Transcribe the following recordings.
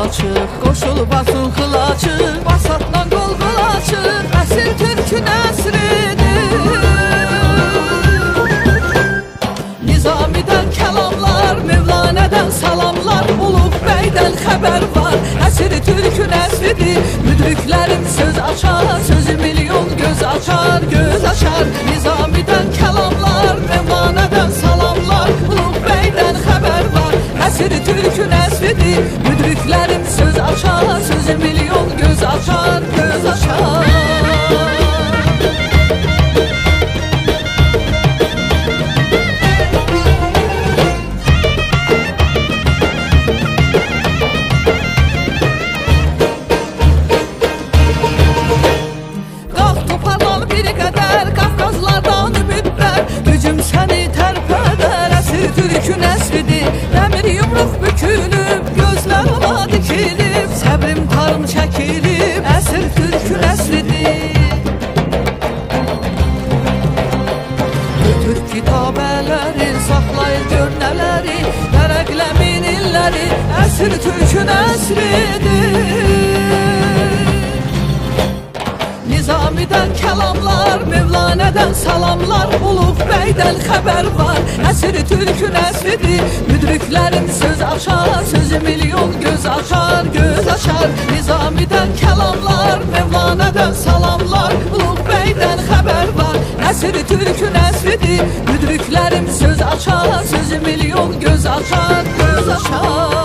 açıq, qoşul basın xılaçı, basatdan qol qılaçı, əsir türkün əsridir. Nizamidən kəlamlar, Mevlanədən salamlar, Uluq bəydən xəbər var, əsir türkün əsridir. Müdriklərim söz açar, sözü milyon göz açar, göz açar. Nizamidən kəlamlar, Mevlanədən salamlar, Uluq bəydən xəbər var, əsir türkün əsridir. Müdriklərim söz açar, sözü milyon göz açar, göz açar. Türkün əsridir, dəmir yumruq bükülüb, gözlər ola dikilib, səbrim tarım çəkilib, əsir türkün əsridir. Götür kitabələri, saxlayır görnələri, vərəqləmin illəri, əsir türkün əsridir. Nizamidən kəlamlar, Mevlanədən salamlar, Uluq bəydən xəbər var, əsir türkün əsridir. Müdriklərim söz açar, sözü milyon göz açar, göz açar. Nizamidən kəlamlar, Mevlanədən salamlar, Uluq bəydən xəbər var, əsir türkün əsridir. Müdriklərim söz açar, sözü milyon göz açar, göz açar.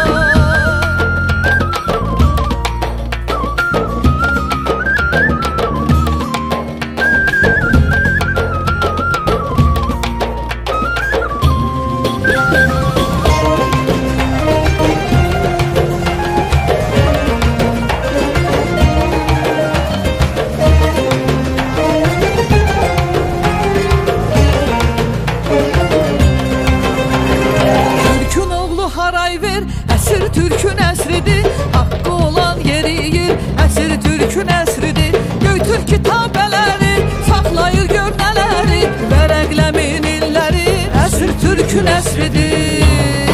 Əsir türkün əsridir, haqqı olan yeriyir, əsir türkün əsridir. Götür kitabələri, saxlayır görnələri, vərəqləmin illəri, əsir türkün əsridir.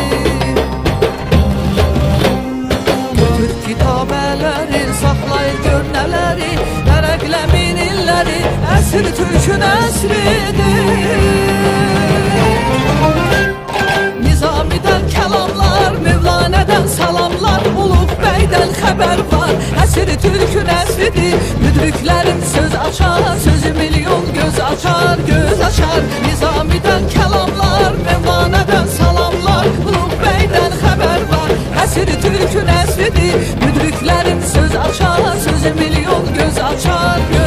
Götür kitabələri, saxlayır görnələri, vərəqləmin illəri, əsir türkün əsridir. Nizamidən kəlamlar, Mevlanədən salamlar, Uluq bəydən xəbər var, əsir türkün əsridir. Müdriklərim söz açar, sözü milyon göz açar, göz açar. Nizamidən kəlamlar, Mevlanədən salamlar, Uluq bəydən xəbər var, əsir türkün əsridir. Müdriklərim söz açar, sözü milyon göz açar, göz açar.